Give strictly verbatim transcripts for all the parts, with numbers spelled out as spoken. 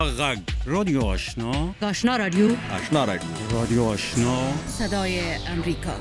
غږ رادیو آشنا آشنا رادیو آشنا رادیو رادیو آشنا صدای امریکا.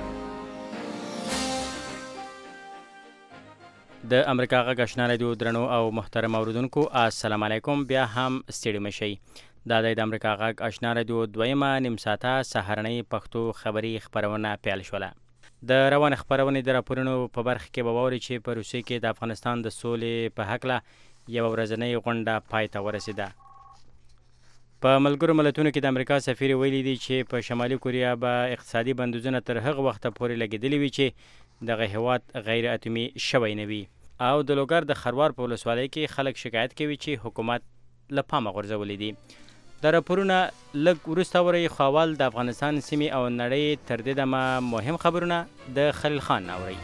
د امریکا غږ آشنا رادیو درنو او محترم اوریدونکو السلام علیکم. بیا هم ستړي مشئ. دا د امریکا غږ آشنا رادیو دویمه نیم ساعته سهارنۍ پښتو خبري خبرونه پیل شوله. د روان خبرونې د راپورونو په برخه کې به واورئ چې په روسیې کې د افغانستان د سولې په هکله یوه ورځنۍ غونډه پای ته ورسېده. په ملګرو ملتونو کې د امریکا سفیر ویلي دی چې په شمالي کوریا به اقتصادي بندیزونه تر هغه وخته پورې لګېدلي وي چې دغه هېواد غیر اتومي شوی نه وي. او د لوګر د خروار په ولسوالۍ کې خلک شکایت کوي چې حکومت له پامه غورځولی دی. د راپورونه لږ وروسته اورئ، خو اول د افغانستان سیمې او نړۍ تر دې دمه مهم خبرونه د خلیل خان اورئ.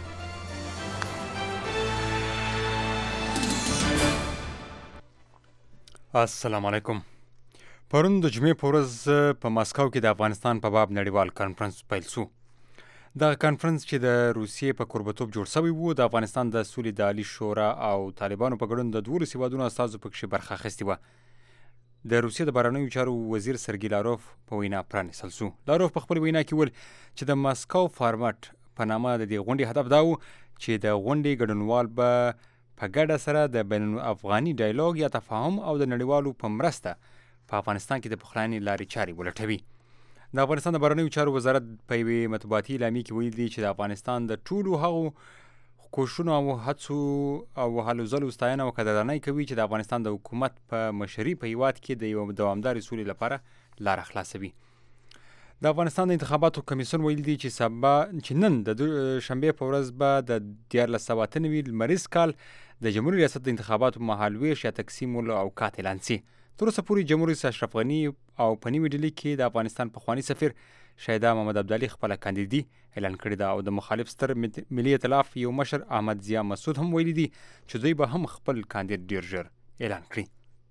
السلام علیکم. پرون د جمعې په ورځ په ماسکو کې د افغانستان په باب نړیوال کانفرنس پیل شو. دغه کانفرنس چې د روسیې په کوربتوب جوړ شوی و، د افغانستان د سولې د عالي شورا او طالبانو په ګډون د دولسو هېوادونو استازو پکښې برخه اخیستې وه. د روسیې د بهرنیو چارو وزیر سرګي لاروف په وینا پرانیستل شو. لاروف په خپل وینا کې ویل چې د ماسکو فارمټ په نامه د دې غونډې هدف دا و چې د غونډې ګډونوال به په ګډه سره د بین الافغاني ډایلوګ یا تفاهم او د نړیوالو په مرسته په افغانستان کې د پخلاینې لارې چارې ولټوي. د افغانستان د بهرنیو چارو وزارت په یوې مطبوعاتي اعلامیې کې ویلي دي چې د افغانستان د ټولو هغو کوښښونو او هڅو او هلو ځلو ستاینه او قدردانۍ کوي چې د افغانستان د حکومت په مشري په هېواد کې د یوه دوامدارې سولې لپاره لاره خلاصوي. د افغانستان د انتخاباتو کمیسیون ویلي دي چې سبا چې نن د شنبې په ورځ به د دیارلس سوه اته نوي لمریز کال د جمهوري ریاست د انتخاباتو مهالویش یا تقسیم الاوقات اعلان شي. تر اوسه پورې جمهور رئیس اشرف غني او په نیمې ډلې کې د افغانستان پخواني سفیر شهیده محمد عبدالي خپله کاندیدي اعلان کړې ده او د مخالف ستر ملي ائتلاف یو مشر احمد ضیا مسعود هم ویلي دي چې دوی به هم خپل کاندید ډېر ژر اعلان کړي.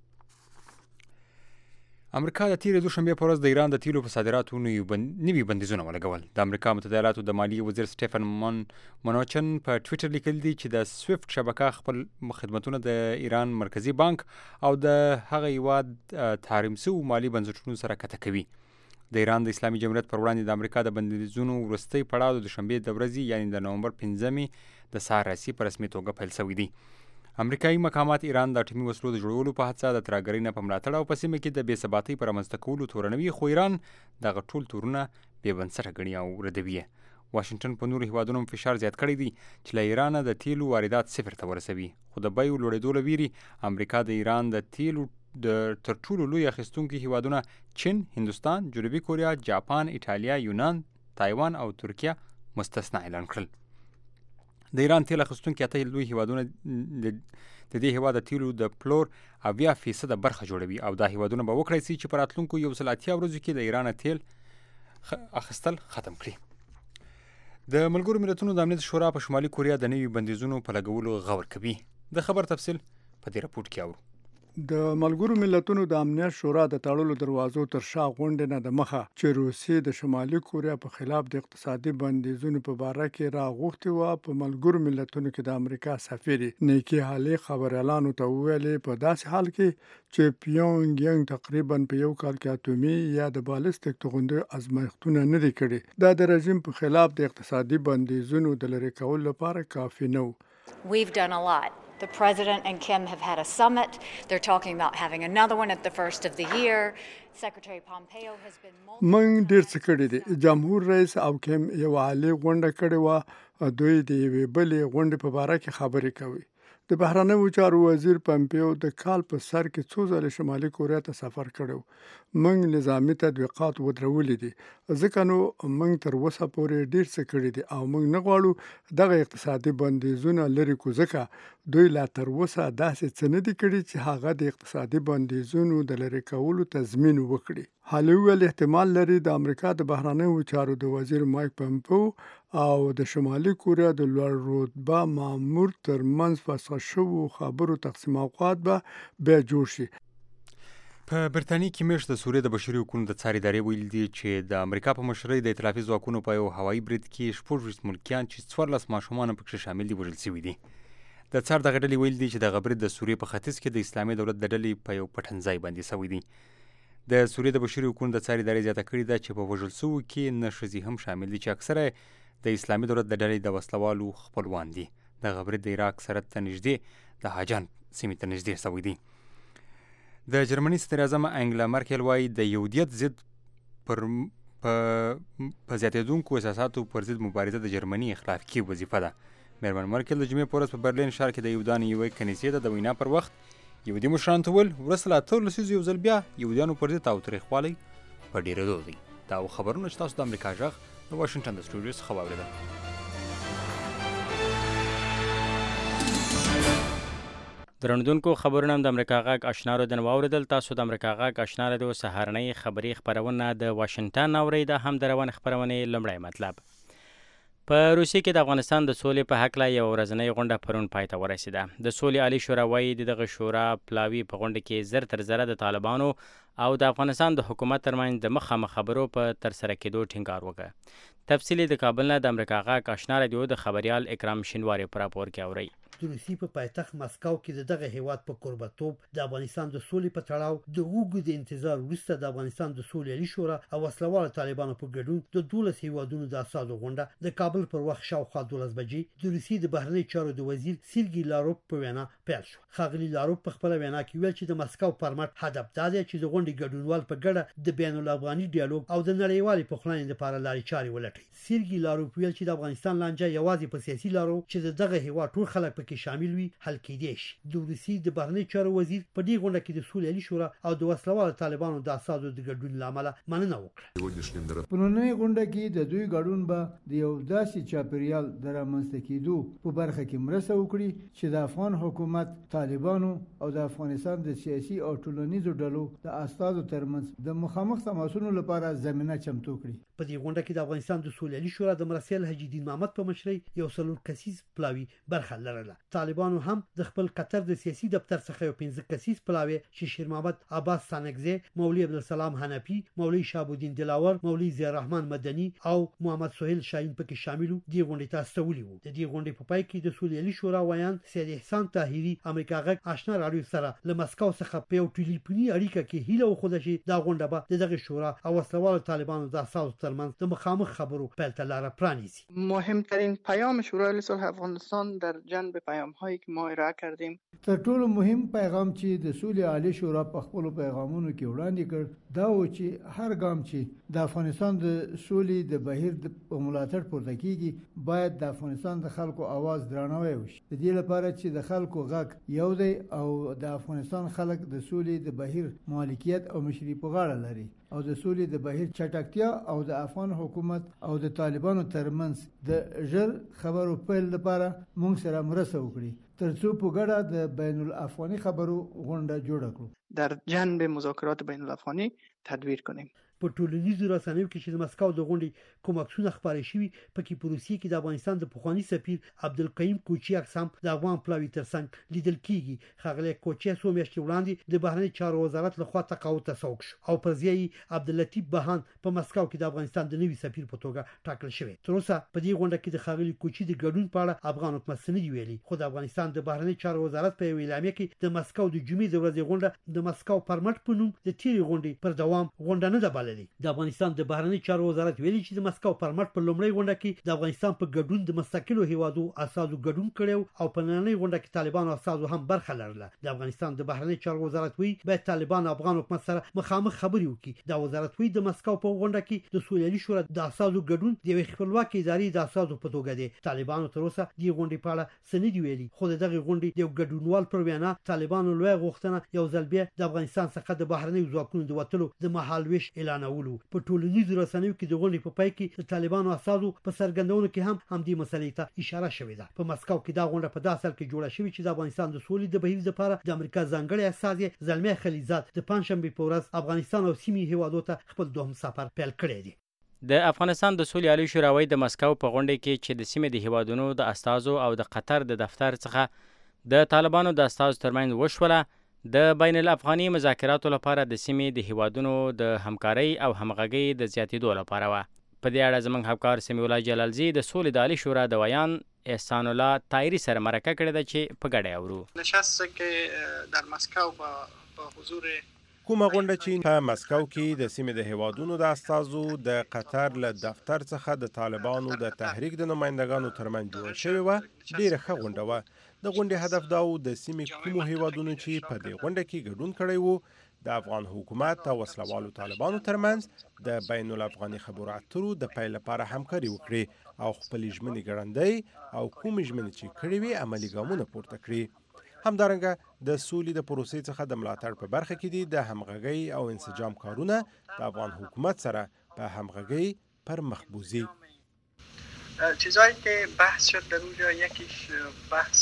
امریکا د تېرې دوشنبې په ورځ د ایران د تیلو په صادراتو نوي بندیزونه ولګول. د امریکا متحده ایالاتو د مالیې وزیر سټیفن منوچن په ټویټر لیکلي دي چې د سویفټ شبکه خپل خدمتونه د ایران مرکزي بانک او د هغه هېواد تحریم شوو مالي بنسټونو سره قطع کوي. د ایران د اسلامي جمهوریت پر وړاندې د امریکا د بندیزونو وروستی پړاو د دوشنبې د ورځې یعنې د نومبر پنځمې د سهار راسي په رسمي توګه پیل شوی دی. امریکایي مقامات ایران د اټومي وسلو د جوړولو په هڅه د ترهګرۍ نه په ملاتړ او په سیمه کې د بې ثباتۍ په رامنځته کولو تورنوي، خو ایران دغه ټول تورونه بې بنسټه ګڼي او ردوي یې. واشنګټن په نورو هېوادونو هم فشار زیات کړی دی چې له ایرانه د تیلو واردات صفر ته ورسوي، خو د بیو لوړېدو له ویرې امریکا د ایران د تیلو د تر ټولو لوی اخیستونکي هېوادونه چین، هندوستان، جنوبي کوریا، جاپان، ایټالیا، یونان، تایوان او ترکیه مستثنا اعلان کړل. د ایران تیل اخیستونکي اته لوی هېوادونه د دې هېواد د تیلو د پلور اویا فیصده برخه جوړوي او دا هېوادونه به وکړی شي چې په راتلونکو یو سل اتیا ورځو کې د ایران تیل اخیستل ختم کړي. د ملګرو ملتونو د امنیت شورا په شمالي کوریا د نوي بندیزونو په لګولو غور کوي. د خبر تفصیل په دې راپورټ کې اورو. د ملګرو ملتونو د امنیت شورا د تړلو دروازو تر شا غونډې نه د مخه چې روسیې د شمالي کوریا په خلاف د اقتصادي بندیزونو په باره کې راغوښتې وه، په ملګرو ملتونو کې د امریکا سفیر نیکي هالي خبریالانو ته وویلې په داسې حال کې چې پیونګ یانګ تقریبا په یو کال کې اتومي یا د بالستیک توغندیو ازمایښتونه نه دي کړي. دا د رژیم په خلاف د اقتصادي بندیزونو د لرې کولو لپاره کافي نه و. We've done a lot. The president and Kim have had a summit. They're talking about having another one at the first of the year. Secretary Pompeo has been موږ ډېر څه کړي دي. جمهور رئیس او کیم یو عالي غونډه کړې وه. دوی د یوې بلې غونډې په باره کې خبرې کوي. د بهرنیو چارو وزیر پمپیو د کال په سر کې څو ځلې شمالي کوریا ته سفر کړی. موږ نظامي تطبیقات ودرولي دي، ځکه نو موږ تر اوسه پورې ډېر څه کړي دي او موږ نه غواړو دغه اقتصادي بندیزونه لرې کړو، ځکه دوی لا تر اوسه داسې څه نه دي کړي چې هغه د اقتصادي بندیزونو د لرې کولو تضمین وکړي. حالي ویل احتمال لري د امریکا د بهرنیو چارو د وزیر مایک پمپیو او د شمالي کوریا د لوړ رتبه مامور ترمنځ فسخه شوو خبرو تقسیم اوقات به بیا جوړ شي. په برتانیې کې میاشت د سوریې د بشري حقوقو د څار ادارې ویلي دي چې د امریکا په مشرۍ د ائتلافي ځواکونو په یو هوایي برید کې شپږ ویشت ملکیان چې څوارلس ماشومان پکې شامل دي وژل شوي دي. د څار دغه ډلې ویل دي چې دغه برید د سوریې په ختیځ کې د اسلامي دولت د ډلې په یو پټنځای باندې شوی دی. د سوریې د بشري حقوقو د څار ادارې زیاته کړې ده چې په وژل شوو کې نه ښځې هم شامل دي چې اکثره د اسلامي دولت د ډلې د وسلوالو خپلوان دي. دغه برید د عراق سرحد ته نږدې د حاجان سیمې ته نږدې شوی دی. د جرمني صدراعظم انګلا مرکل وایي د یهودیت ضد پر په زیاتېدونکو احساساتو پر ضد مبارزه د جرمني اخلاقي وظیفه ده. میرمن مرکل د جمعې په ورځ په برلین ښار کې د یهودانو یوې کنیسې ته د وینا پر وخت یهودي مشرانو ته وویل وروسته له اتو لسیزو یو ځل بیا یهودیانو پر ضد تاوتریخوالی په ډېرېدو دی. دا خبرونه چې تاسو د امریکا غږ د واشنګټن د سټوډیو څخه واورېدل. درنودونکو خبرونه هم د امریکا غږ آشنا رادیو واورېدل. تاسو د امریکا غږ آشنا رادیو سهارنۍ خبري خپرونه د واشنګټن اورئ. دا هم د روانې خپرونې لومړی مطلب. په روسیې کې د افغانستان د سولې په هکله یوه ورځنۍ غونډه پرون پای ته ورسېده. د سولې عالي شورا وایي د دغه شورا پلاوي په غونډه کې زر تر زره د طالبانو او د افغانستان د حکومت ترمنځ د مخامخ خبرو په ترسره کېدو ټینګار وکړ. تفصیل د کابل نه د امریکا غږ آشنا رادیو د خبریال اکرام شینواری په راپور کې اورئ. د روسیې په پایتخت مسکو کې د دغه هیواد په قربتوب د افغانستان د سولې په تړاو د اوږد انتظار وروسته د افغانستان د سولې عالي شورا او وسلوال طالبانو په ګډون د دولس هیوادونو د اساسو غونډه د کابل پر وخت شاوخوا دولس بجې د روسیې د بهرنی چارو د وزیر سیرګي لاروف په وینا پیل شو. ښاغلي لاروف په خپل وینا کې ویل چې د مسکو فارمټ هدف دا دی چې د غونډې ګډونوال په ګډه د بین الافغاني ډیالوګ او د نړیوالې پخلاینې لپاره لارې چارې ولټوي. سیرګي لاروف ویل چې د افغانستان لانجه یوازې په سیاسي لارو چې دغه هیواد ټول خلک پکې شامل وي حل کېدای شي. د روسیې د بهرنی چارو وزیر په دې غونډه کې د سولې عالي شورا او د وسلوال طالبانو د اساسو د ګډون لامل مننه وکړه. په نننۍ غونډه کې د دوی ګډون به د یو داسې چاپیریال د رامنځته کېدو په برخه کې مرسته وکړي چې د افغان حکومت، طالبانو او د افغانستان د سیاسي او ټولنیزو ډلو د اساسو ترمنځ د مخامخ تماسونو لپاره زمینه چمتو کړي. په دې غونډه کې د افغانستان د سولې عالي شورا د مرسیال حاجي دین محمد په مشرۍ یو څلور کسیز پلاوي برخه لرله. طالبانو هم د خپل قطر د سیاسي دفتر څخه یو پنځه کسیز پلاوي چې شیر محمد عباس سانګزی، مولوی عبدالسلام حنفي، مولوی شهاب الدین دلاور، مولوی زیر رحمان مدني او محمد سهیل شاهین پکې شامل وو. دې غونډې ته استولي وو. د دې غونډې په پای کې د سولې عالي شورا ویان سید احسان طاهری امریکا غږ آشنا رادیو سره له مسکو څخه په یو ټلیفوني اړیکه کې هیله وخوده چې دا غونډه به دغه شورا او وسلوال طالبانو د اساسو ترمنځ د مخامخ خبرو پیل ته لار پرانیزي. مهمترین پیام شورای صلح افغانستان در جنب پیام‌هایی که ما ارائه کردیم، تر ټولو مهم پیغام چې د سولې عالي شورا په خپل پیغامونو کې وړاندې کړ دا و چې هر ګام چې د افغانستان د سولې د بهیر د ملاتړ پورته کیږي باید د افغانستان د خلکو आवाज درناوی وشي. د دې لپاره چې د خلکو غږ یو دی او د افغانستان خلک د سولې د بهیر مالکیت او مشري په غاړه لري او د سولې د بهیر چټکتیا او د افغان حکومت او د طالبانو ترمنځ د ژر خبرو پیل لپاره موږ سره مرسته وکړي ترڅو په ګډه د بین الافغاني خبرو غونډه جوړه کړو. در جنب مذاکرات بین الافغاني تدویر کنیم. په ټولنیزو رسنیو کې چې د مسکو د غونډې کوم عکسونه خپاره شوي پکې په روسیې کې د افغانستان د پخواني سفیر عبدالقیوم کوچي عکس هم د افغان پلاوي ترڅنګ لیدل کیږي. ښاغلی کوچي څو میاشتې وړاندې د بهرنی چارو وزارت لخوا تقاعد ته سوق شو او پر ځای یې عبداللطیف بهان په مسکو کې د افغانستان د نوي سفیر په توګه ټاکل شوی. تر اوسه په دې غونډه کې د ښاغلي کوچي د ګډون په اړه افغان حکومت څه نه دي ویلي، خو د افغانستان د بهرنی چارو وزارت په یوه اعلامیه کې د مسکو د جمعې د ورځې غونډه د مسکو پرمټ په نوم د تیرې غونډې پر دوام غونډه نه ده بللې. د افغانستان د بهرنی چارو وزارت ویلي چې د مسکو پرمټ په لومړۍ غونډه کې د افغانستان په ګډون د مستقلو هیوادو اساسو ګډون کړو او په نننۍ غونډه کې طالبانو اساسو هم برخه لرله. د افغانستان د بهرنی چارو وزارت وی باید طالبان افغان حکومت سره مخامخ خبرې وکړي. د وزارت وی د مسکو په غونډه کې د سولې عالي شورا د اساسو ګډون د یوې خپلواکې ادارې د اساسو په توګه دی. طالبانو تر اوسه د غونډې په اړه څه نه دي ویلي، خو د دغه غونډې یو ګډونوال پر وینا طالبانو لوی غوښتنه یو ځل بیا د افغانستان څخه د بهرنی ځواکونو د وټلو د مهالويش اعلانولو. په ټولنیزو رسنیو کې د غونډې په پای کې د طالبانو اساسو په سرګندونو کې هم همدې مسلې ته اشاره شوې ده. په مسکو کې دا غونډه په داسې حال کې جوړه شوې چې د افغانستان د سولې د بهیر لپاره د امریکا ځانګړي استازی زلمی خلیزاد د پنځشنبه په ورځ افغانستان او سیمې هیوادو ته خپل دوهم سفر پیل کړی دی. د افغانستان د سولې عالي شورا وایي د مسکو په غونډه کې چې د سیمې د هیوادونو د استازو او د قطر د دفتر څخه د طالبانو د استازو ترمنځ وشوله د بین الافغاني مذاکراتو لپاره د سیمې د هیوادونو د همکارۍ او همغږۍ د زیاتېدو لپاره وه. په دې اړه زموږ همکار سمیع الله جلالزی د سولې د عالي شورا د ویان احسان الله طاهري سره مرکه کړې ده چې په ګډه اورو. نشست که در مسکو با حضور کومه غونډه چې په مسکو کې د سیمې د هیوادونو د استازو د قطر له دفتر څخه د طالبانو د تحریک د نمایندګانو ترمنځ جوړه شوې وه ډېره ښه غونډه وه. د غونډې هدف دا و د سیمې کومو هیوادونو چې په دې غونډه کې ګډون کړی وو د افغان حکومت او وسلوالو طالبانو ترمنځ د بین الافغاني خبرو اترو د پیل لپاره همکاري وکړي او خپلې ژمنې ګړندۍ او کومې ژمنې چې کړې وي عملي ګامونه پورته کړي. همدارنګه د سولې د پروسې څخه د ملاتړ په برخه کې دي د همغږۍ او انسجام کارونه د افغان حکومت سره په همغږۍ پر مخ بوزي. چیزایی که بحث شد در اونجا یکیش بحث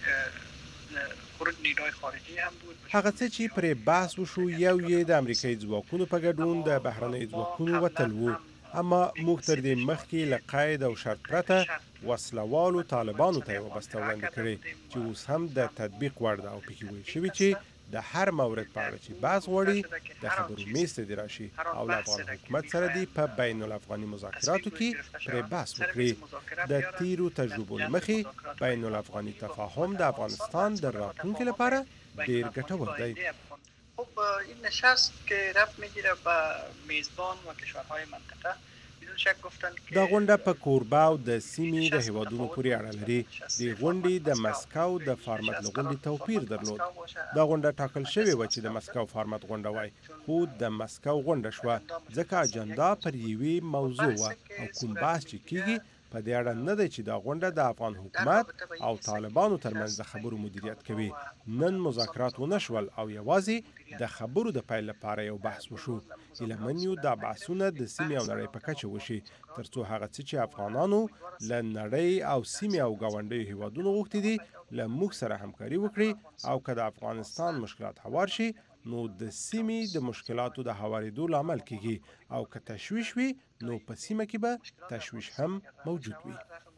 خروج نیروی خارجی هم بود. هغه څه چې پرې بحث وشو یو یې د امریکایي ځواکونو په ګډون د بهرنیو ځواکونو وتل وو، اما موږ تر دې مخکې له قید او شرط پرته وسلوالو طالبانو ته یوه بسته وړاندې کړې چې اوس هم د تطبیق وړ ده او پکې ویل شوي چې د هر مورد په اړه چې بحث غواړي د خبرو میز ته دې راشي او له افغان حکومت سره دې په بین الافغاني مذاکراتو کې پرې بحث وکړي. د تیرو تجربو له مخې بین الافغاني تفاهم د افغانستان د راتلونکي لپاره ډېر ګټور دی. خب این نشست که ربط میگیره به میزبان و کشورهای منطقه بدون شک گفتن که دا غونډه په کوربه او د سیمې د هیوادونو پورې اړه لري. د غونډې د مسکو د فارمت له غونډې توپیر درلود. دا غونډه ټاکل شوې وه چې د مسکو فارمت غونډه وای، خو د مسکو غونډه شوه ځکه اجنډا پر یوې موضوع وه او کوم بحث چې کیږي په دې اړه نه دی چې دا غونډه د افغان حکومت او طالبانو ترمنځ د خبرو مدیریت کوي. نن مذاکرات ونه شول او یوازې د خبرو د پیل لپاره یو بحث وشو. هیله من یو دا بحثونه د سیمې او نړۍ په کچه وشي ترڅو هغه څه چې افغانانو له نړۍ او سیمې او ګاونډیو هیوادونو غوښتي دي له موږ سره همکاري وکړي او که د افغانستان مشکلات هوار شي نو د سیمې د مشکلاتو د هوارېدو لامل کیږي او که تشویش وي نو په سیمه کې به تشویش هم موجود وي.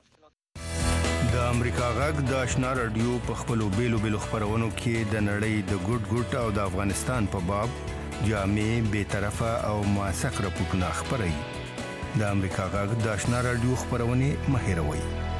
د امریکا غږ د آشنا رادیو په خپلو بیلو بیلو خپرونو کې د نړۍ د ګوټ ګوټ او د افغانستان په باب جامع بې طرفه او موثق راپورټونه خپروي. د امریکا غږ د آشنا رادیو خپرونې مه هېروئ.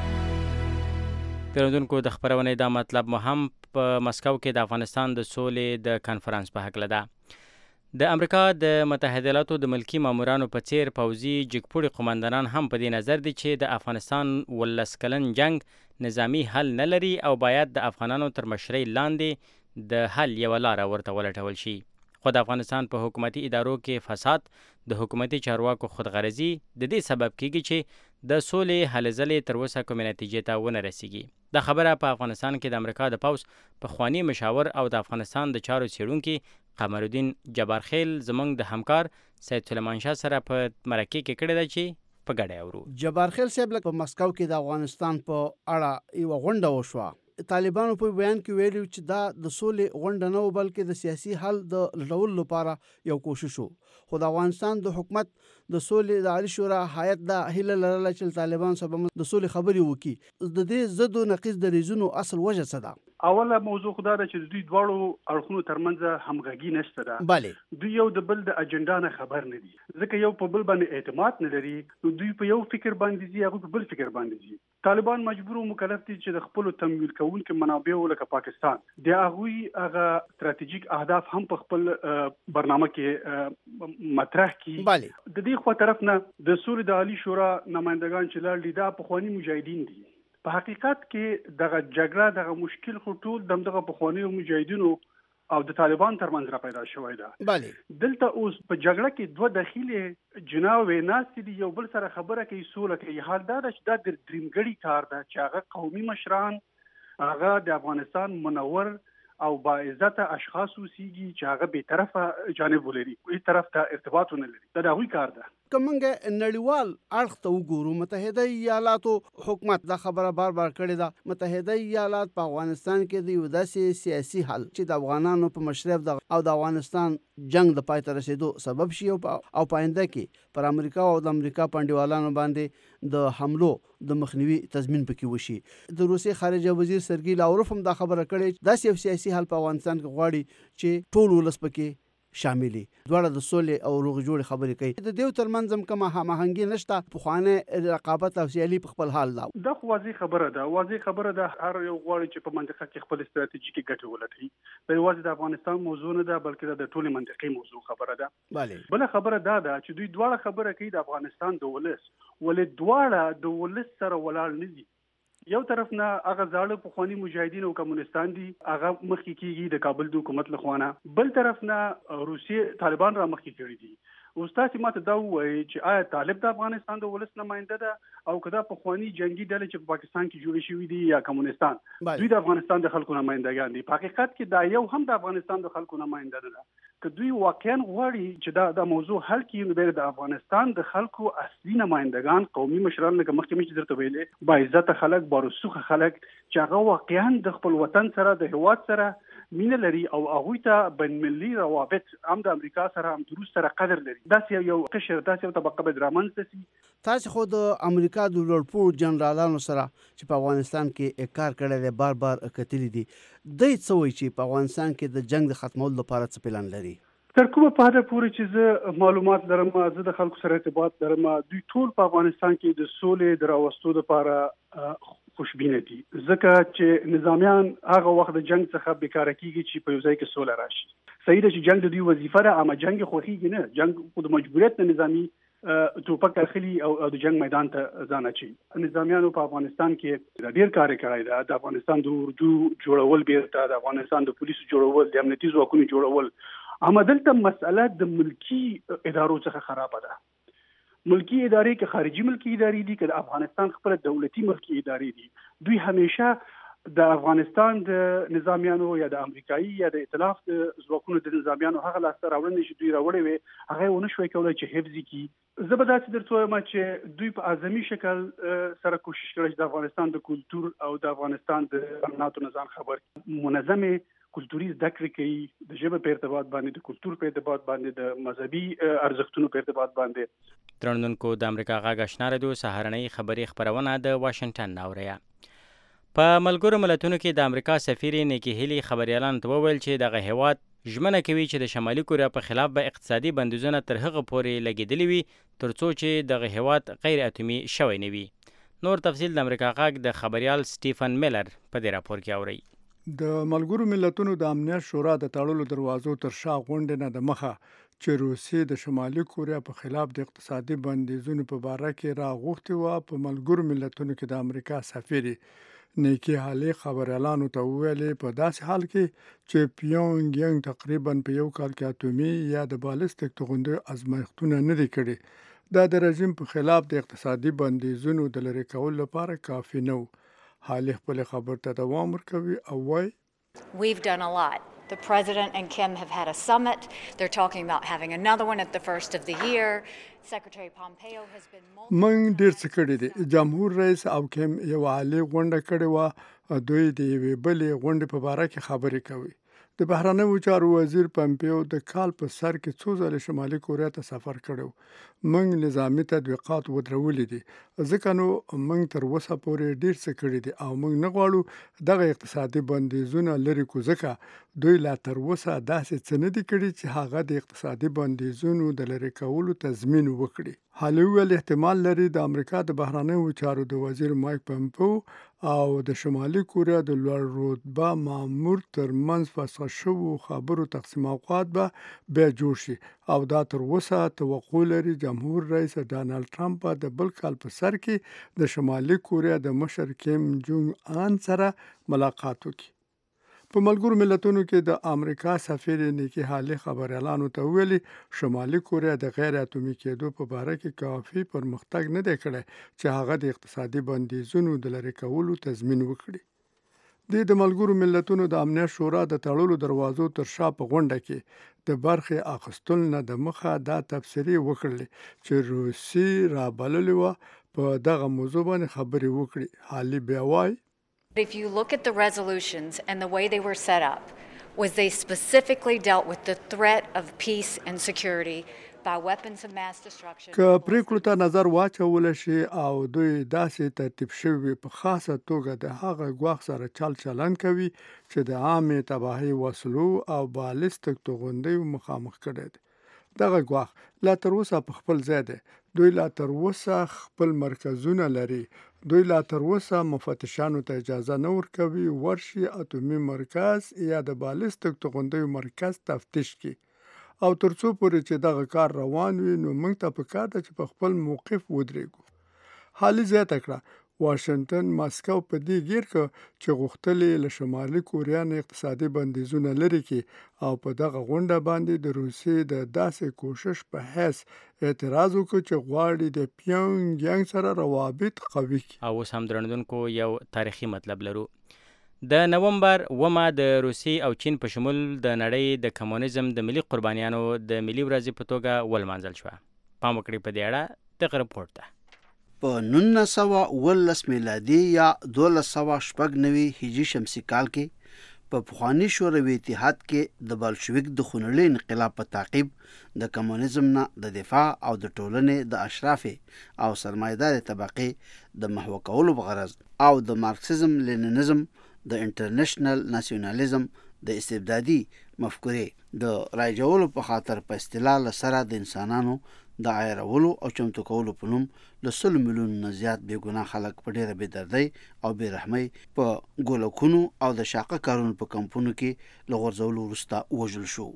پیرودونکو د خپرونې دا مطلب مو هم په مسکو کې د افغانستان د سولې د کنفرانس په هکله ده. د امریکا د متحده ایالاتو د ملکی مامورانو په څیر پوځي جګپوړي قومندانان هم په دې نظر دي چې د افغانستان ولس کلن جنگ نظامی حل نه لري او باید د افغانانو تر مشرۍ لاندې د حل یوه لاره ورته ولټول شي. خو د افغانستان په حکومتي ادارو کې فساد د حکومتي چارواکو خودغرضي د دې سبب کیږي چې د سولې هلې ځلې تر اوسه کومې نتیجې ته ونه رسیږي. دا خبره په افغانستان کې د امریکا د پوځ پخواني مشاور او د افغانستان د چارو څېړونکي قمرالدین جبارخیل زموږ د همکار سید سلیمان شاه سره په مرکې کې کړې ده چې په ګډه اورو. جبارخیل صاحب په مسکو کې د افغانستان په اړه یوه غونډه وشوه. طالبانو په بیان کې ویلي چې دا د سولې غونډه نه و بلکې د سیاسي حل د لټولو لپاره یو کوشش و. خو د افغانستان د حکومت د سولې د عالي شورا هیئت دا هیله لرله چې طالبان سبا د سولې خبرې وکړي. د دې ضد و نقیض دریځونو اصل وجه څه ده؟ اوله موضوع خدا ده چې دوی دواړو اړخونو ترمنځ همغږي نشته ده. بله دوی یو د بل د اجنډا نه خبر نه دي، ځکه یو په بل باندې اعتماد نه لري. نو دوی په یو فکر باندې دي، هغه په بل فکر باندې دي. طالبان مجبور او مکلف دي چې د خپل تمویل کوونکو منابعو لکه پاکستان د هغوی هغه ستراتیژیک اهداف هم په خپل برنامه کې مطرح کړي. بله د دې خوا طرف نه د سولې د عالي شورا نمائندگان چې لاړ دي دا پخواني مجاهدین دي. په حقیقت کې دغه جګړه دغه مشکل خو ټول دغه پخوانیو مجاهدینو او د طالبان ترمنځ را پیدا شوی ده. بله دلته اوس په جګړه کې دوه داخلي جناوې ناستې دي، یو بل سره خبره کوي، سوله کوي. حال دا ده چې دا د درېمګړي کار ده چې هغه قومي مشران هغه د افغانستان منور او با عزت اشخاص اوسېږي چې هغه به طرفه جانب ولري، هیڅ طرف ته ارتباط ونه لري. دا د هغوی کار ده. که موږ نړیوال اړخ ته وګورو، متحده ایالاتو حکومت دا خبره بار بار کړې ده. متحده ایالات په افغانستان کې د یو داسې سیاسي حل چې د افغانانو په مشرف او د افغانستان جنگ د پای ته رسېدو سبب شي او په آینده کې پر امریکا او د امریکا پانډیوالانو باندې د حملو د مخنیوي تضمین پکې وشي. د روسیې خارجه وزیر سرګی لاوروف هم دا خبره کړې داسې یو سیاسي حل په افغانستان کې غواړي چې ټول ولس پکې شاملي دواړه د سولې او روغ جوړ خبرې کوي د دیو ترمنځ کومه هماهنګي نشته په خوانه رقابت او سیالي په خپل حال دا دا واضح خبره ده واضح خبره ده هر یو غواړي چې په منطقه کې خپل ستراتیژیکي ګټه ولټي دا یوازې د افغانستان موضوع نه ده بلکې د ټولې منطقې موضوع خبره ده bale بل خبره دا ده چې دوی دواړه خبره کوي د افغانستان د ولس ولې دواړه د ولس سره ولاړ نه دي یو طرف نه هغه ځاړه پخوانی مجاهدین او کمونستان دي هغه مخکې کیږي د کابل د حکومت لخوانه بل طرف نه روسیه طالبان را مخکې کړی دي استاد ماته دا وایي چې آیا طالب د افغانستان د ولس نماینده ده او کدا پخوانی جنگي ډلې چې په پاکستان کې جوړې شوې دي یا کمونستان دوی د افغانستان د خلکو نمائندګان دي په حقیقت کې دا یو هم د افغانستان د خلکو نماینده نه ده که دوی واقعا غواړي چې دا د موضوع حل کړي نو د افغانستان د خلکو اصلي نمائندګان قومي مشران لکه مخکې مې درته ویلې با عزت خلک بارسوخه خلک چې هغه واقعا د خپل وطن سره د هواد سره مینه لري او هغه ته بین ملي روابط هم د امریکا سره هم د روس سره قدر لري دا یو قشر داسې یو طبقه به درامنځته سي تاسو خو د امریکا د لوړپوړو جنرالانو سره چې په افغانستان کې کار کړی دی بار بار کتلی دي دوی څه وایي چې په افغانستان کې د جنگ د ختمولو لپاره څه پلان لري تر کومه په هغه پورې چې زه معلومات لرم زه د خلکو سره ارتباط لرم دوی ټول په افغانستان کې د سولې د راوستو لپاره خوشبینه دي ځکه چې نظامیان هغه وخت د جنگ څخه بیکاره کیږي چې په یو ځای کې سوله راشي صحیح ده چې جنگ د دوی وظیفه ده اما جنگ خوخیږي نه جنگ خود مجبوریت نه نظامی توپک اخلي او د جنگ میدان ته ځان اچي نظامیانو په افغانستان کې ډیر کار کړی دی د افغانستان د اردو جوړول بیرته د افغانستان د پولیسو جوړول د امنیتي ځواکونو جوړول اما دلته مسأله د ملکی ادارو څخه خراب ده ملکی ادارې کې خارجي ملکی ادارې دي که د افغانستان خپل دولتي ملکی ادارې دي دوی همیشه د افغانستان د نظامیانو یا د امریکایي یا د ائتلاف د ځواکونو د نظامیانو هغه لاسته راوړنې چې دوی راوړې وي هغه ونه شوی کولای چې حفظ کړي زه به داسې درته وایم چې دوی په اعظمي شکل سره کوشش کړی چې د افغانستان د کلتور او د افغانستان د امنیاتو نظام خبر منظمه کلتوري زده کړې کوي د ژبې په ارتباط باندې د کلتور په ارتباط باندې د مذهبي ارزښتونو په ارتباط باندې ترندونکو د امریکا غږ آشنا رادیو سهارنۍ خبري خبرونه د واشنگټن ناوړیا په ملګرو ملتونو کې د امریکا سفیر نیکی هیلی خبريالان ته وویل چې دغه هیواد ژمنه کوي چې د شمالي کوریا په خلاف به اقتصادي بندیزونه تر هغه پورې لګیدلي وي ترڅو چې دغه هیواد غیر اتومي شوی نه وي نور تفصیل د امریکا غږ د خبريال سټیفن میلر په دې راپور کې اوري د ملګرو ملتونو د امنیت شورا د تړلو دروازو تر شا غونډې نه د مخه چې روسیې د شمالي کوریا په خلاف د اقتصادي بندیزونو په باره کې راغوښتې وه په ملګرو ملتونو کې د امریکا سفیر نیکی هالی خبريالانو ته وویلې په داسې حال کې چې پیونګ ینګ تقریبا په یو کال کې اتومي یا د بالستیک توغندیو ازمایښتونه نه دي کړي دا د رژیم په خلاف د اقتصادي بندیزونو د لرې کولو لپاره کافي نه و حالی خپل خبر ته دوام ورکوي او وایي We've done a lot. The president and Kim have had a summit. They're talking about having another one at the first of the year. Secretary Pompeo has been من ډیر څه کړی دی جمهور رئیس او کیم یو عالی غونډه کړې وه دوی د یوې بلې غونډې په باره کې خبرې کوي د بهرنیو چارو وزیر پمپیو د کال په سر کې څو ځله شمالي کوریا ته سفر کړو موږ نظامی تطبیقات ودرولې دي ځکه نو موږ تر اوسه پورې ډیر څه کړي دي او موږ نه غواړو دغه اقتصادي بندیزونه لرې کړو ځکه دوی لا تر اوسه داسې څه نه دي کړي چې هغه د اقتصادي بندیزونو د لرې کولو تضمین وکړي حالی ویل احتمال لري د امریکا د بهرنیو چارو د وزیر مایک پمپیو او د شمالي کوریا د لوړ رتبه مامور ترمنځ فسخه شوو خبرو تقسیم اوقات به بیا جوړ شي او دا تر اوسه توقع لري جمهور رئیس ډانلډ ټرمپ د بل کال په سر کې د شمالي کوریا د مشر کیم جونګ ان سره ملاقات وکړي په ملګرو ملتونو کې د امریکا سفیر نیکی هالی خبريالانو ته ویلي شمالي کوریا د غیر اتومي کېدو په باره کې کافي پرمختګ نه دی کړی چې هغه د اقتصادي بندیزونو د لرې کولو تضمین وکړي د ملګرو ملتونو د امنیت شورا د تړلو دروازو تر شا په غونډه کې د برخې اخیستلو نه د مخه دا تبصرې وکړلې چې روسي رابللې وه په دغه موضوع باندې خبرې وکړي حالی بیا وایي If you look at the resolutions and the way they were set up, was they specifically dealt with the threat of peace and security by weapons of mass destruction. که پریکړو ته نظر واچول شي او دوی داسې ترتیب شوي په خاصه توګه د هغه ګواښ سره چل چلن کوي چې د عامې تباهي وسلو او بالستیک توغندیو مخامخ کړی دی. دغه ګواښ لا تر اوسه په خپل ځای دی. دوی لا تر اوسه خپل مرکزونه لري. دوی لا تر اوسه مفتشانو ته اجازه نه ورکوي ورشي اتومي مرکز یا د بالستیک توغندیو مرکز تفتیش کړي. او ترڅو پورې چې دغه کار روان وي نو موږ ته پکار ده چې په خپل موقف ودرېږو. حالي زیاته کړه واشنگټن ماسکو په دې ګیر که چې غوښتلې له شمالي کوریا نه اقتصادي بندیزونه لري کړي او په دغه غونډه باندې د روسیې د داسې کوشش په حیث اعتراض وکړي چې غواړي د پیونګ یانګ سره روابط قوي کړي. او اوس هم درنودونکو یو تاریخي مطلب لرو. د نومبر اومه د روسیې او چین په شمول د نړۍ د کمونیزم د ملي قربانیانو د ملي ورځې په توګه ولمانځل شوه. پام وکړئ په دې اړه دغه رپورټ ته. په نولس سوه اوولس میلادي یا دولس سوه شپږ نوي هجري شمسي کال کې په پخواني شوروي اتحاد کې د بلشویک د خونړي انقلاب په تعقیب د کمونیزم نه د دفاع او د ټولنې د اشرافې او سرمایدار طبقې د محو کولو په غرض او د مارکسیزم لیننزم د انټرنیشنل ناسیونالیزم د استبدادي مفکورې د رایجولو په خاطر په اصطلاح سره د انسانانو د عیرولو او چمتو کولو په نوم له سلو میلیونو نه زیات بې ګناه خلک په ډېره بېدردۍ او بېرحمۍ په ګولکونو او د شاقه کارونو په کمپونو کې له غورځولو وروسته ووژل شو.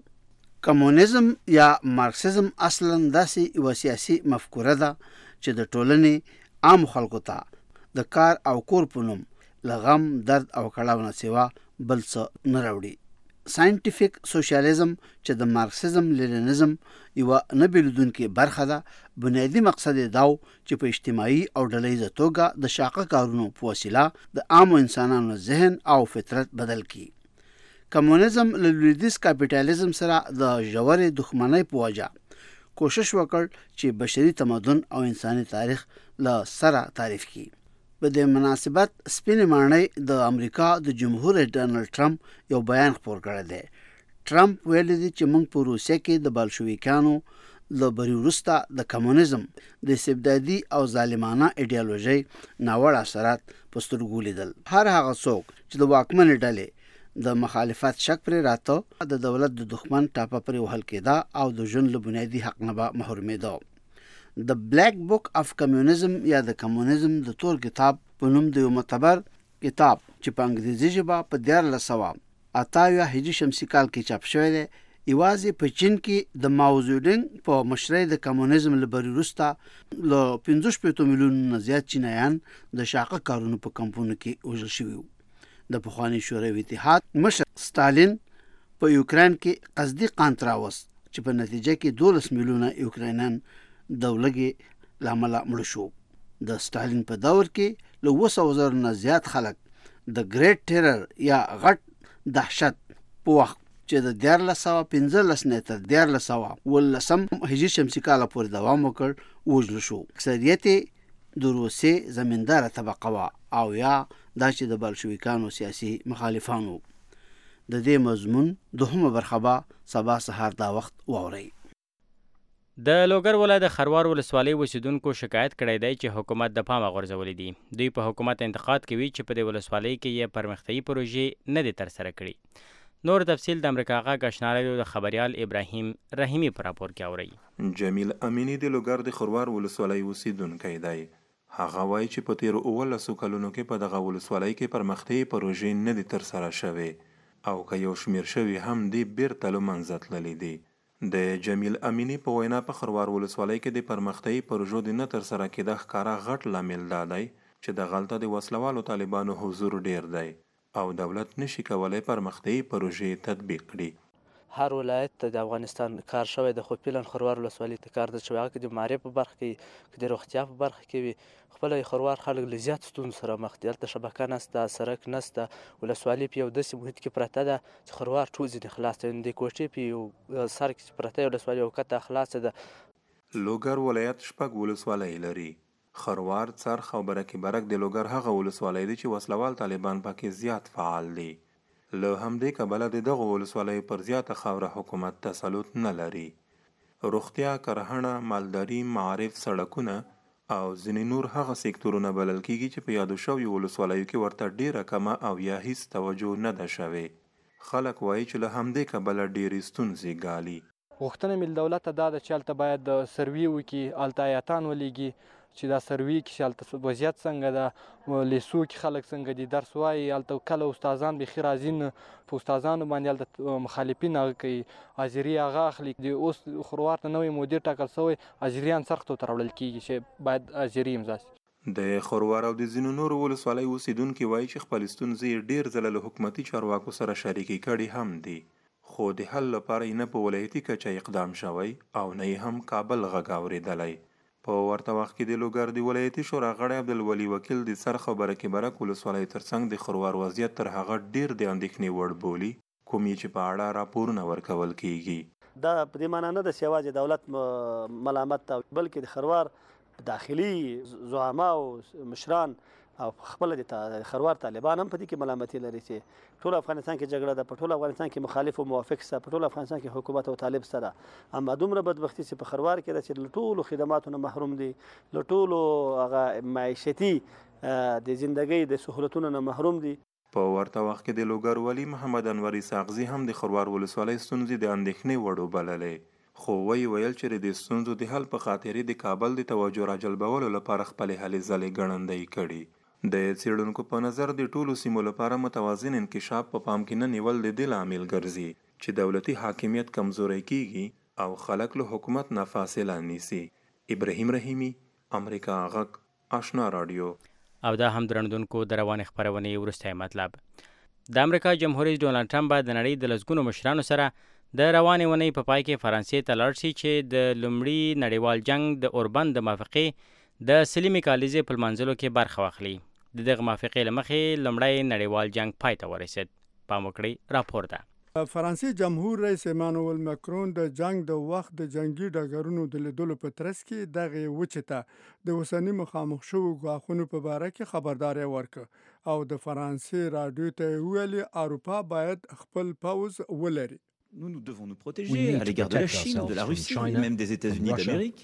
کمونیزم یا مارکسیزم اصلا داسې یوه سیاسي مفکوره ده چې د ټولنې عامو خلکو ته د کار او کور په نوم له غم درد او کړاو نه سوا بل څه نه راوړي. ساینټیفیک سوشیالیزم چې د مارکسیزم لیننزم یوه نه بېلېدونکې برخه ده بنیادي مقصد یې دا و چې په اجتماعي او ډلهییزه توګه د شاقه کارونو په وسیله د عامو انسانانو ذهن او فطرت بدل کړي. کمونیزم له لویدیځ کاپیټالیزم سره د ژورې دښمنۍ په وجه کوشش وکړ چې بشري تمدن او انساني تاریخ له سره تعریف کړي. په دې مناسبت سپینې ماڼۍ د امریکا د جمهور رئیس ډانلډ ټرمپ یو بیان خپور کړی دی. ټرمپ ویلي دی چې موږ په روسیه کې د بلشویکانو له بري وروسته د کمونیزم د استبدادي او ظالمانه ایډیالوژۍ ناوړه اثرات په سترګو لیدل. هر هغه څوک چې د واکمنې ډلې د مخالفت شک پرې راته د دولت د دښمن ټاپه پرې وهل کېده او د ژوند له بنیادي حق نه به محرومېده. د بلیک بک اف کمیونیزم یا د کمونیزم د تور کتاب په نوم د یو معتبر کتاب چې په انګریزي ژبه په دیارلس سوه اته اویا هجري شمسي کال کې چاپ شوی دی یوازې په چین کې د ماو زیډونګ په مشرۍ د کمونیزم له بري وروسته له پنځه شپېتو میلیونو نه زیات چینایان د شاقه کارونو په کمپونو کې وژل شوي وو. د پخواني شوروي اتحاد مشر ستالین په یوکراین کې قصدي قانت راوست چې په نتیجه کې دولس میلیونه یوکراینان د لوږې له امله مړه شو. د ستالین په دور کې له اوه سوه زرو نه زیات خلک د ګریټ ټیرر یا غټ دهشت په وخت چې د دیارلس سوه پنځلس نه تر دیارلس سوه اوولسم هجري شمسي کاله پورې دوام وکړ وژل شو. اکثریت یې د روسیې زمینداره طبقه وه او یا دا چې د بلشویکانو سیاسي مخالفانو. د دې مضمون دوهمه برخه به سبا سهار دا وخت واورئ. د لوګر ولایت د خروار ولسوالۍ اوسیدونکو شکایت کړی دی چې حکومت د پامه غورځولي دي. دوی په حکومت انتقاد کوي چې په دې ولسوالۍ کې یې پرمختیایي پروژې نه دي ترسره کړي. نور تفصیل د امریکا غږ اشنا راډیو د خبریال ابراهیم رحیمي په راپور کې اورئ. جمیل امینی د لوګر د خروار ولسوالۍ اوسیدونکی دی. هغه وایي چې په تیرو اوولسو کلونو کې په دغه ولسوالۍ کې پرمختیایي پروژې نه دي ترسره شوې او که یو شمېر شوي هم دي بیرته له منځه تللي دي. د جمیل امینی په وینا په خروار ولسوالۍ کې د پرمختیایي پروژو د نه ترسره کېده ښکاره غټ لامل دا دی چې دغلته د وسلوالو طالبانو حضور ډیر دی او دولت نشي کولی پرمختیایي پروژې تطبیق کړي. هر ولایت ته د افغانستان کار شوی د خو فعلا خروار ولسوالۍ ته کار ده چې هغه کې د معارف په برخه کې که د روغتیا په برخه کې وي خپله خروار خلک له زیات ستونزو سره مخ دي. هلته شبکه نسته، سړک نسته، ولسوالي په یو داسې محیط کې پرته ده چې خروار ټول ځینې خلاص ده. د کوټې په یو سر کې پرته یو ولسوالي او کته خلاصه ده. لوګر ولایت شپږ ولسوالۍ لري. خروار، څرخ او برکې برک د لوګر هغه ولسوالۍ دي چې وسلوال طالبان پکې زیات فعال دي. له همدې کبله د دغو ولسوالیو پر زیاته خاوره حکومت تسلط نه لري. روغتیا، کرهڼه، مالداري، معارف، سړکونه او ځینې نور هغه سکتورونه بلل کیږي چې په یادو شویو ولسوالیو کې ورته ډیره کمه او یا هیڅ توجه نه ده شوې. خلک وایي چې له همدې کبله ډېرې ستونزې ګالي. غوښتنه مې له دولته دا ده چې هلته باید سروي وکړي، هلته ایاتان ولیږي چې دا سروي کې چې هلته وضعیت څنګه ده، لیسو کې خلک څنګه دي، درس وایي. هلته کله استادان بیخي راځي نه، په استادانو باندې هلته مخالفین هغه کوي، حاضري هغه اخلي. د اوس خروار ته نوی مدیر ټاکل شوی، حاضریان سختو ته راوړل کېږي چې باید حاضري امضا شي. د خروار او د ځینو نورو ولسوالیو اوسېدونکي وایي چې خپلې ستونزې ډېر ځله له حکومتي چارواکو سره شریکې کړي هم دي، خو د حل لپاره یې نه په ولایتي کچه اقدام شوی او نه یې هم کابل غږ اورېدلی. په ورته وخت کې د لوګر د ولایتي شورا غړی عبدالولي وکیل د سر خبره کې برک ولسوالۍ ترڅنګ د خروار وضعیت تر هغه ډېر د اندېښنې وړ بولي، کوم یې چې په اړه راپورونه ورکول کیږي. دا په دې معنا نه ده چې یوازې دولت ملامت ده، بلکې د خروار داخلي زعما او مشران او خپل د خروار طالبان هم په دې کې ملامتي لري چې ټول افغانستان کې جګړه ده، په ټول افغانستان کې مخالف او موافق سره، په ټول افغانستان کې حکومت او طالب سره. اما دومره بدبختي چې په خروار کې ده چې له ټولو خدماتو نه محروم دي، له ټولو هغه معیشتي د ژوندۍ د سهولتونو نه محروم دي. په ورته وخت کې د لوګر والي محمد انوري ساغزي هم د خروار ولسوالۍ ستونزې د اندېښنې وړ وبللې، خو وی ویل چې د ستونزو د حل په خاطر د کابل د توجه راجلبولو لپاره خپلې هلې ځلې ګړندۍ کړي. د څېړونکو په نظر د ټولو سیمو لپاره متوازن انکشاف په پام کې نه نیول د دې لامل ګرځي چې دولتي حاکمیت کمزوری کیږي او خلک له حکومت نه فاصله نیسي. ابراهیم رحیمی، امریکا غږ، آشنا رادیو. او دا هم درندونکو د روانې خپرونې وروستی مطلب. د امریکا جمهور رئیس ډونالډ ټرمپ به د نړۍ د لسګونو مشرانو سره د روانې اونۍ په پای کې فرانسې ته لاړ شي چې د لومړي نړیوال جنګ د اوربند د موافقې د سلیمې کالیزې په لمانځلو کې برخه واخلي. د دغه موافقې له مخې لومړی نړیوال جنګ پای ته ورسېد. پام وکړئ، راپور ده. فرانسې جمهور رئیس ایمانوئل مکرون د جنگ د وخت د جنگي ډګرونو د لیدلو په ترڅ کې دغه وچې ته د اوسني مخامخ شوو ګواښونو په باره کې خبرداری ورکړ او د فرانسې راډیو ته یې وویل اروپا باید خپل پوځ ولري. Nous, nous devons nous protéger à l'égard de la Chine, de la Russie, et même des États-Unis d'Amérique.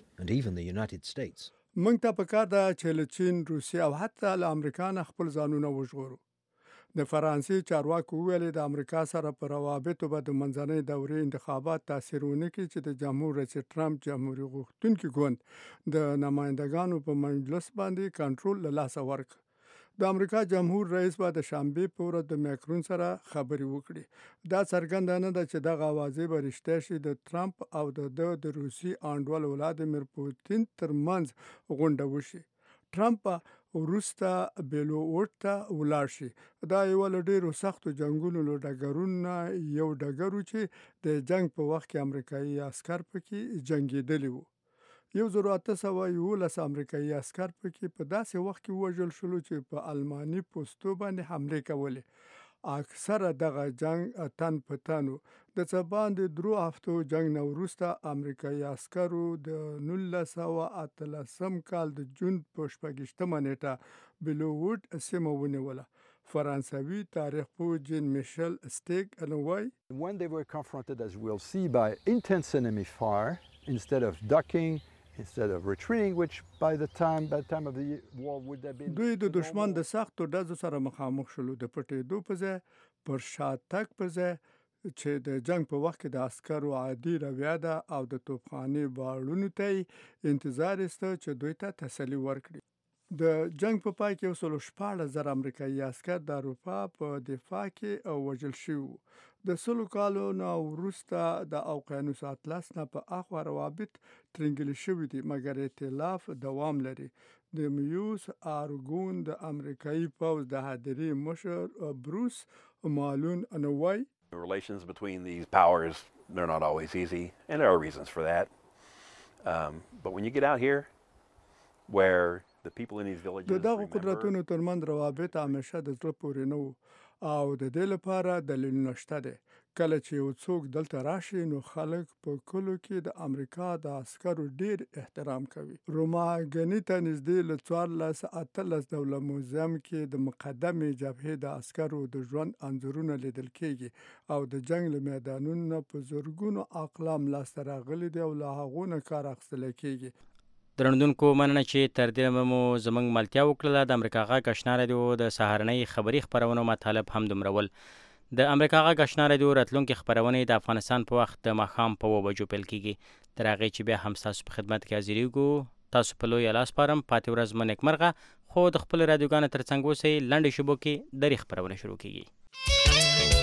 موږ ته پکار ده چې له چین، روسیې او حتی له امریکا نه خپل ځانونه وژغورو. د فرانسې چارواکو وویل د امریکا سره په روابطو به د منځنۍ دورې انتخابات تاثیر ونه کړي چې د جمهور رئیس ټرمپ جمهوریت غوښتونکي ګوند د نمایندګانو په مجلس باندې کنټرول له لاسه ورکړ. د امریکا جمهور رئیس به د شنبې په ورځ د میکرون سره خبرې وکړي. دا څرګنده نه ده چې دغه اوازې به رښتیا شي. د ټرمپ او د ده د روسي انډول ولادیمیر پوتین ترمنځ غونډه وشي. ټرمپ وروسته بیلووټ ته ولاړ شي. دا یو له ډېرو سختو جنګونو له ډګرونو یو ډګر و چې د جنګ په وخت کې امریکایي عسکر پکې جنګېدلي وو. یو زر اته سوه یولس امریکایي عسکر پکې په داسې وخت کې ووژل شول چې په الماني پوستو باندې حملې کولې. اکثره دغه جنگ تن په تن و. د څه باندې درو هفتو جنگ نه وروسته امریکایي عسکرو د نولس سوه اتلسم کال د جون په شپږیشتمه نیټه بیلووټ سیمه ونیوله. فرانسوي تاریخ پوه جین میشل سټیګ وایي When they were confronted, as we'll see, by intense enemy fire, instead of ducking, instead of retreating, which by the time by the time of the war would have been دوی د دشمن د سختو ډزو سره مخامخ شول. د پټېدو په ځای پر شاتګ په ځای چې د جنگ په وخت کې د عسکرو عادي رویه ده او د توپخانې باړونو ته انتظار ایسته چې دوی ته تسلي ورکړي. د جنگ په پای کې یو سل شپاړس زره امریکایي عسکر د اروپا په دفاع کې وژل شوي وو. د سلو کالو نه وروسته د اوقیانوس اطلس نه په اخوا روابط ترنګلي شوي دي، مګر ائتلاف دوام لري. د میوس آرګون د امریکایي پوځ د هدیرې مشر بروس مالون وایي Relations between these powers, they're not always easy, and there are reasons for that. Um, but when you get out here, where the people in these villages د دغه قدرتونو ترمنځ روابط همیشه د زړه پورې نه وو او د دې لپاره دلیلونه شته دي. کله چې یو څوک دلته راشي نو خلک په کلو کې د امریکا د عسکرو ډیر احترام کوي. روما ګنی ته نږدې له څوارلس اتلس ډوله موزیم کې د مقدمې جبهې د عسکرو د ژوند انځورونه لیدل کېږي او د جنگ له میدانونو په زرګونو اقلام لاسته راغلي دي او له هغو نه کار اخیستل کېږي. درنوونکو مننه چې تر دې مو زموږ ملتیا وکړله. د امریکا غږ آشنا رادیو د سهارنۍ خبري خپرونو مطالب هم دومره ول. د امریکا غږ آشنا رادیو راتلونکي خپرونې د افغانستان په وخت د ماښام په اوه بجو پیل کیږي. تر هغې چې بیا هم ستاسو په خدمت کې حاضرېږو، تاسو په لوی لاس سپارم. پاتې ورځ مو نیکمرغه. خو د خپلو رادیوګانو تر څنګ اوسئ. لنډې شیبو کې درې خپرونه شروع کیږي.